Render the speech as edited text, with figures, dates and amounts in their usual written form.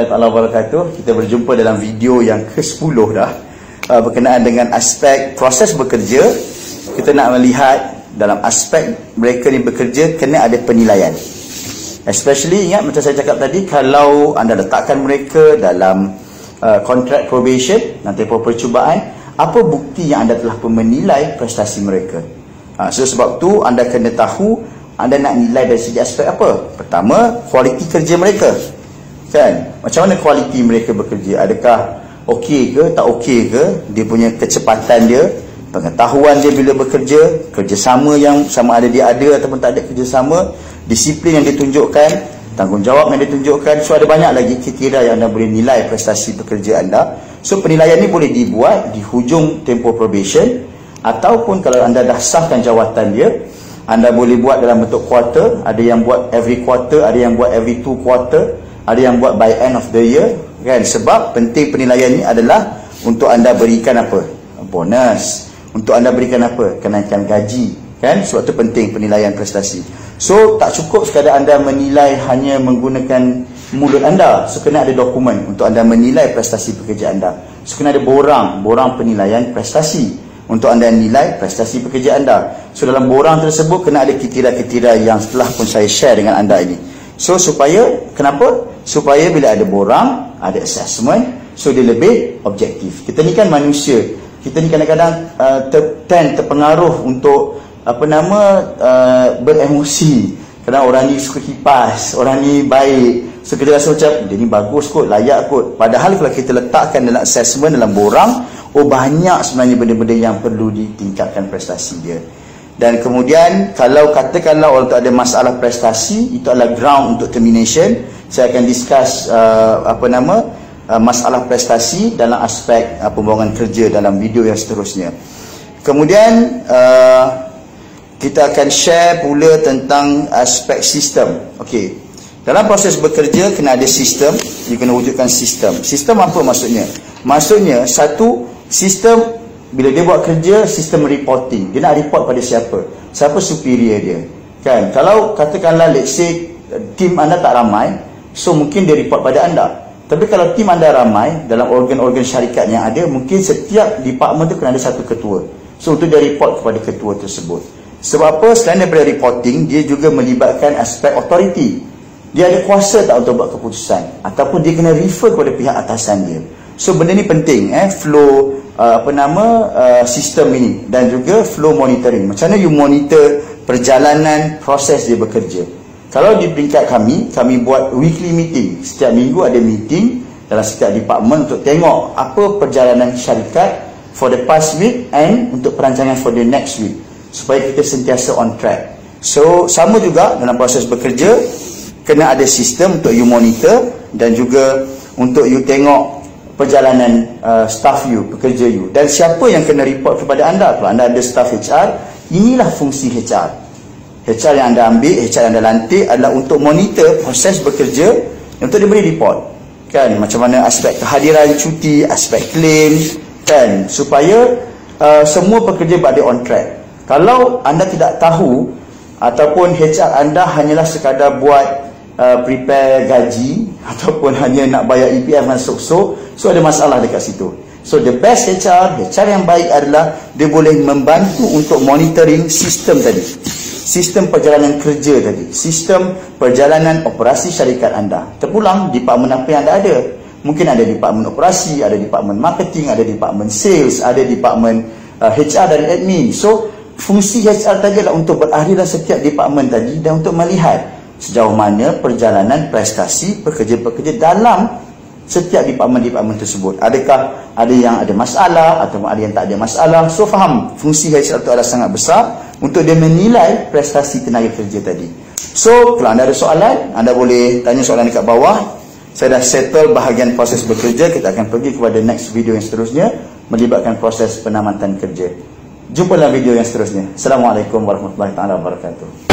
Warahmatullahi Wabarakatuh. Kita berjumpa dalam video yang ke-10 dah, berkenaan dengan aspek proses bekerja. Kita nak melihat dalam aspek mereka ni bekerja kena ada penilaian. Especially ingat macam saya cakap tadi, kalau anda letakkan mereka dalam kontrak probation, nanti percubaan, apa bukti yang anda telah menilai prestasi mereka? So sebab tu anda kena tahu anda nak nilai dari segi aspek apa. Pertama, kualiti kerja mereka. Kan? Macam mana kualiti mereka bekerja? Adakah okey ke, tak okey ke? Dia punya kecepatan dia, pengetahuan dia bila bekerja, kerjasama yang sama ada dia ada ataupun tak ada kerjasama, disiplin yang ditunjukkan, tanggungjawab yang ditunjukkan. So ada banyak lagi kriteria yang anda boleh nilai prestasi pekerja anda. So penilaian ni boleh dibuat di hujung tempoh probation, ataupun kalau anda dah sahkan jawatan dia, anda boleh buat dalam bentuk quarter. Ada yang buat every quarter, ada yang buat every 2 quarter, ada yang buat by end of the year, kan? Sebab penting penilaian ni adalah untuk anda berikan apa? Bonus. Untuk anda berikan apa? Kenaikan gaji, kan? Sebab tu penting penilaian prestasi. So tak cukup sekadar anda menilai hanya menggunakan mulut anda. So kena ada dokumen untuk anda menilai prestasi pekerja anda. So kena ada borang penilaian prestasi untuk anda nilai prestasi pekerja anda. So dalam borang tersebut kena ada kriteria-kriteria yang telah pun saya share dengan anda ini. So supaya, kenapa? Supaya bila ada borang, ada assessment, so dia lebih objektif. Kita ni kan manusia, kita ni kadang-kadang terpengaruh untuk beremosi. Kadang orang ni suka kipas, orang ni baik, so kita rasa macam dia ni bagus kot, layak kot. Padahal kalau kita letakkan dalam assessment, dalam borang, banyak sebenarnya benda-benda yang perlu ditingkatkan prestasi dia. Dan kemudian kalau katakanlah orang tu ada masalah prestasi, itu adalah ground untuk termination. Saya akan discuss masalah prestasi dalam aspek pembuangan kerja dalam video yang seterusnya. Kemudian kita akan share pula tentang aspek sistem. Okey. Dalam proses bekerja kena ada sistem, you kena wujudkan sistem. Sistem apa maksudnya? Maksudnya satu, sistem bila dia buat kerja, sistem reporting. Dia nak report pada siapa? Siapa superior dia? Kan? Kalau katakanlah let's say tim anda tak ramai, so mungkin dia report pada anda. Tapi kalau tim anda ramai, dalam organ-organ syarikat yang ada, mungkin setiap department tu kena ada satu ketua. So untuk dia report kepada ketua tersebut. Sebab apa? Selain daripada reporting, dia juga melibatkan aspek authority. Dia ada kuasa tak untuk buat keputusan, ataupun dia kena refer kepada pihak atasan dia. So benda ni penting, flow sistem ini, dan juga flow monitoring. Macam mana you monitor perjalanan proses dia bekerja. Kalau di peringkat kami buat weekly meeting. Setiap minggu ada meeting dalam setiap department untuk tengok apa perjalanan syarikat for the past week and untuk perancangan for the next week, supaya kita sentiasa on track. So sama juga dalam proses bekerja, kena ada sistem untuk you monitor, dan juga untuk you tengok perjalanan staff you, pekerja you. Dan siapa yang kena report kepada anda? Kalau anda ada staff HR, inilah fungsi HR. HR yang anda ambil, HR yang anda lantik adalah untuk monitor proses bekerja, untuk dia boleh report, kan? Macam mana aspek kehadiran cuti, aspek claim, kan? Supaya semua pekerja berada on track. Kalau anda tidak tahu, ataupun HR anda hanyalah sekadar buat prepare gaji, ataupun hanya nak bayar EPF dan so ada masalah dekat situ. So the best HR yang baik adalah dia boleh membantu untuk monitoring sistem tadi, sistem perjalanan kerja tadi, sistem perjalanan operasi syarikat anda. Terpulang department apa yang anda ada. Mungkin ada department operasi, ada department marketing, ada department sales, ada department HR dan admin. So fungsi HR tadi adalah untuk berada dalam setiap department tadi, dan untuk melihat sejauh mana perjalanan prestasi pekerja-pekerja dalam setiap department tersebut. Adakah ada yang ada masalah, atau ada yang tak ada masalah. So faham, fungsi HR itu adalah sangat besar untuk dia menilai prestasi tenaga kerja tadi. So kalau anda ada soalan, anda boleh tanya soalan dekat bawah. Saya dah settle bahagian proses bekerja. Kita akan pergi kepada next video yang seterusnya, melibatkan proses penamatan kerja. Jumpa dalam video yang seterusnya. Assalamualaikum warahmatullahi wabarakatuh.